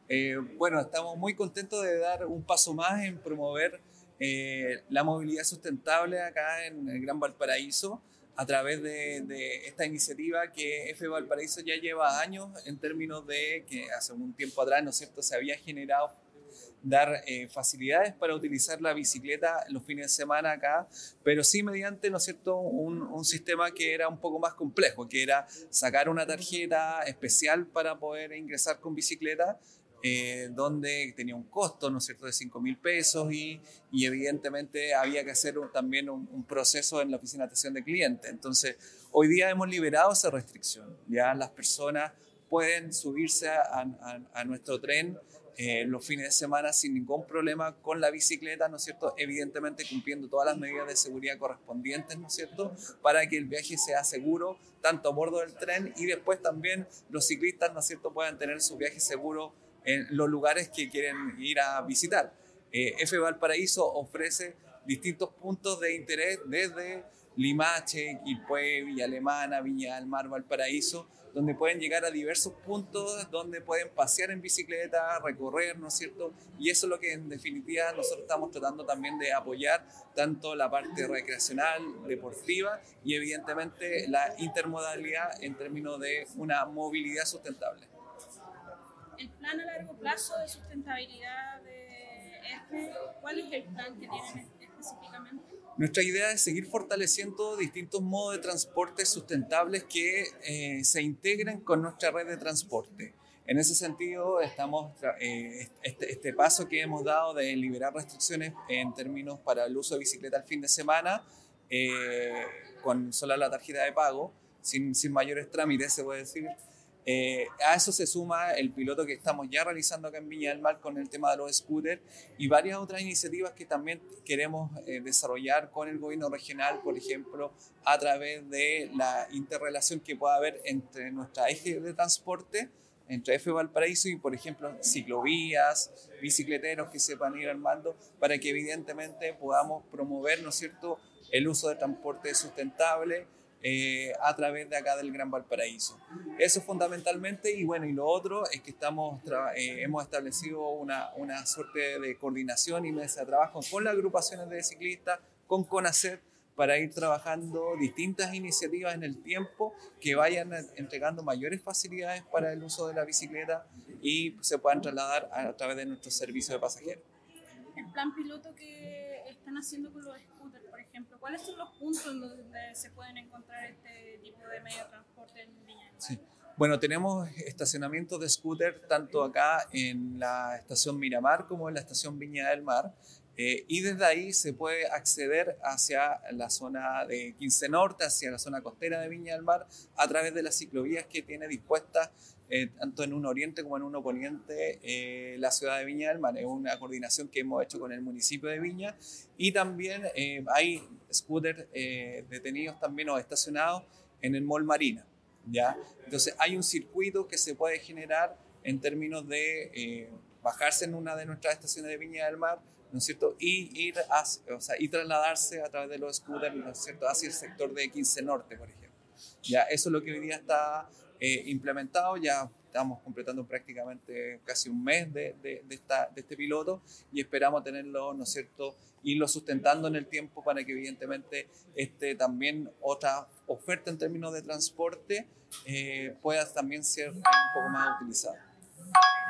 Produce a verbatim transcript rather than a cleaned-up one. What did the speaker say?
Eh, bueno, estamos muy contentos de dar un paso más en promover eh, la movilidad sustentable acá en el Gran Valparaíso a través de, de esta iniciativa que F Valparaíso ya lleva años en términos de que hace un tiempo atrás, ¿no es cierto?, se había generado dar eh, facilidades para utilizar la bicicleta los fines de semana acá, pero sí mediante, ¿no es cierto?, un, un sistema que era un poco más complejo, que era sacar una tarjeta especial para poder ingresar con bicicleta, eh, donde tenía un costo, ¿no es cierto?, de cinco mil pesos y, y evidentemente había que hacer un, también un, un proceso en la oficina de atención de clientes. Entonces, hoy día hemos liberado esa restricción, ya las personas pueden subirse a, a, a nuestro tren eh, los fines de semana sin ningún problema con la bicicleta, ¿no es cierto? Evidentemente cumpliendo todas las medidas de seguridad correspondientes, ¿no es cierto? Para que el viaje sea seguro, tanto a bordo del tren y después también los ciclistas, ¿no es cierto?, puedan tener su viaje seguro en los lugares que quieren ir a visitar. Eh, F Valparaíso ofrece distintos puntos de interés desde Limache, Quilpué, Villa Alemana, Viña del Mar, Valparaíso, donde pueden llegar a diversos puntos donde pueden pasear en bicicleta, recorrer, ¿no es cierto? Y eso es lo que en definitiva nosotros estamos tratando también de apoyar, tanto la parte recreacional, deportiva y evidentemente la intermodalidad en términos de una movilidad sustentable. El plan a largo plazo de sustentabilidad de este, ¿cuál es el plan que tienen específicamente? Nuestra idea es seguir fortaleciendo distintos modos de transporte sustentables que eh, se integren con nuestra red de transporte. En ese sentido, estamos eh, este, este paso que hemos dado de liberar restricciones en términos para el uso de bicicleta el fin de semana, eh, con solo la tarjeta de pago, sin, sin mayores trámites, se puede decir. Eh, a eso se suma el piloto que estamos ya realizando acá en Viña del Mar con el tema de los scooters y varias otras iniciativas que también queremos eh, desarrollar con el gobierno regional, por ejemplo, a través de la interrelación que pueda haber entre nuestra eje de transporte, entre F Valparaíso y, por ejemplo, ciclovías, bicicleteros que sepan ir armando, para que evidentemente podamos promover, ¿no es cierto?, el uso de transporte sustentable eh, a través de acá del Gran Valparaíso. Eso fundamentalmente, y bueno, y lo otro es que estamos eh, hemos establecido una, una suerte de coordinación y mesa de trabajo con las agrupaciones de ciclistas, con CONACET, para ir trabajando distintas iniciativas en el tiempo que vayan entregando mayores facilidades para el uso de la bicicleta y se puedan trasladar a, a través de nuestro servicio de pasajeros. El plan piloto que están haciendo con los scooters, por ejemplo, ¿cuáles son los puntos en donde se pueden encontrar este tipo de medio de transporte en Viña del Mar? Sí. Bueno, tenemos estacionamientos de scooter tanto acá en la estación Miramar como en la estación Viña del Mar. Eh, y desde ahí se puede acceder hacia la zona de Quince Norte, hacia la zona costera de Viña del Mar, a través de las ciclovías que tiene dispuestas eh, tanto en un oriente como en un poniente eh, la ciudad de Viña del Mar. Es una coordinación que hemos hecho con el municipio de Viña y también eh, hay scooters eh, detenidos también o estacionados en el Mall Marina. ¿Ya? Entonces hay un circuito que se puede generar en términos de eh, bajarse en una de nuestras estaciones de Viña del Mar, ¿no es cierto?, y ir hacia, o sea, y trasladarse a través de los scooters, ¿no es cierto?, hacia el sector de Quince Norte, por ejemplo. Ya, eso es lo que hoy día está eh, implementado, ya estamos completando prácticamente casi un mes de, de, de, esta, de este piloto y esperamos tenerlo, ¿no es cierto?, irlo sustentando en el tiempo para que evidentemente este, también otra oferta en términos de transporte eh, pueda también ser un poco más utilizada.